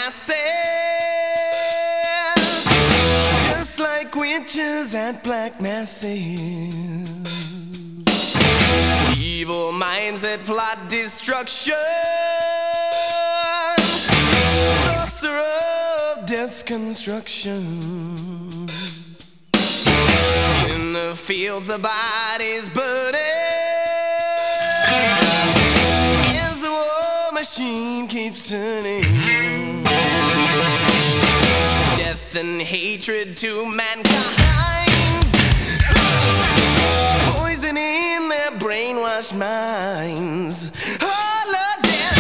masses, just like witches at black masses. Evil minds that plot destruction, sorcerer of death's construction. In the fields the bodies burning, as the war machine keeps turning. Death and hatred to mankind, poison in their brainwashed minds. Oh, Lord, yeah.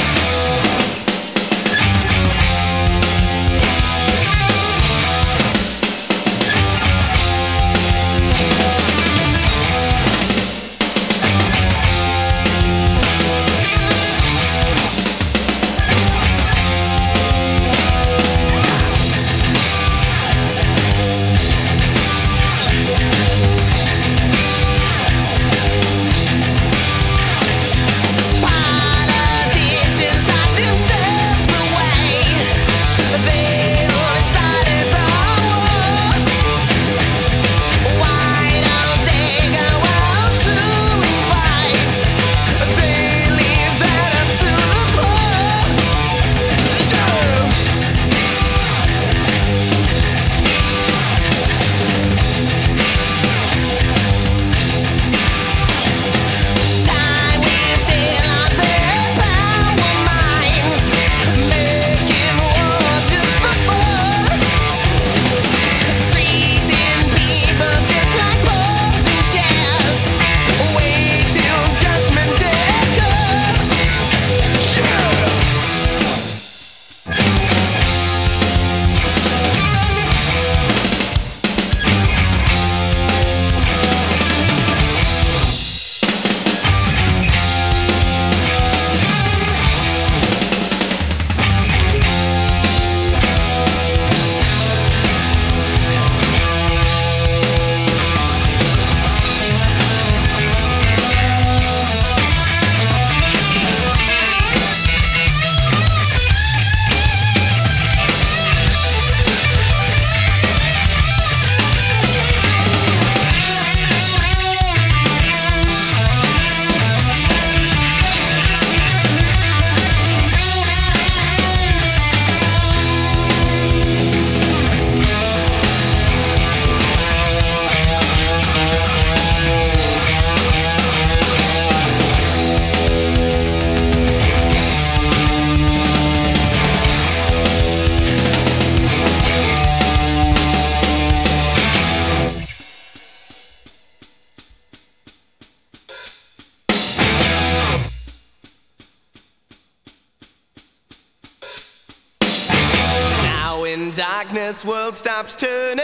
When darkness world stops turning,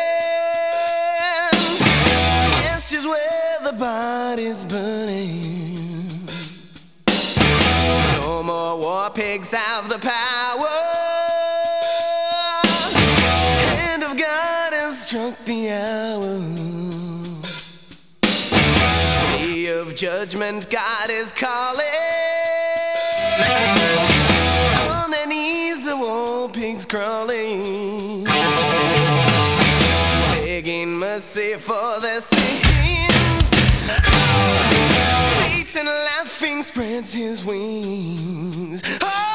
ashes where the body's burning. No more war pigs have the power. Hand of God has struck the hour. Day of judgment, God is calling. On their knees the war pigs crawling, begging mercy for their sins. Satan laughing spreads his wings. Oh!